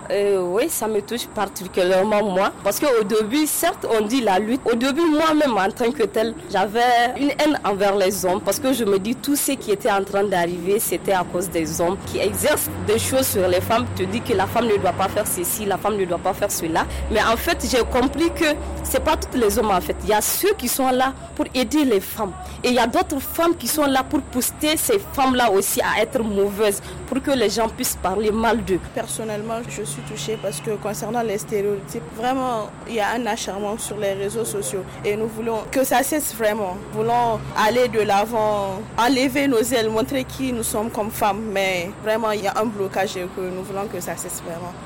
Oui, ça me touche particulièrement moi. Parce qu'au début, certes, on dit la lutte. Au début, moi-même, en tant que telle, j'avais une haine envers les hommes. Parce que je me dis, tout ce qui était en train d'arriver, c'était à cause des hommes qui exercent des choses sur les femmes. Tu dis que la femme ne doit pas faire ceci, la femme ne doit pas faire cela. Mais en fait, j'ai compris que c'est pas tous les hommes en fait. Il y a ceux qui sont là pour aider les femmes. Et il y a d'autres femmes qui sont là pour pousser ces femmes-là aussi à être mauvaises, pour que les gens puissent parler mal d'eux. Personnellement, je suis touchée parce que concernant les stéréotypes, vraiment, il y a un acharnement sur les réseaux sociaux. Et nous voulons que ça cesse vraiment. Nous voulons aller de l'avant, enlever nos ailes, montrer qui nous sommes comme femmes. Mais vraiment, il y a un blocage et que nous voulons que ça cesse vraiment.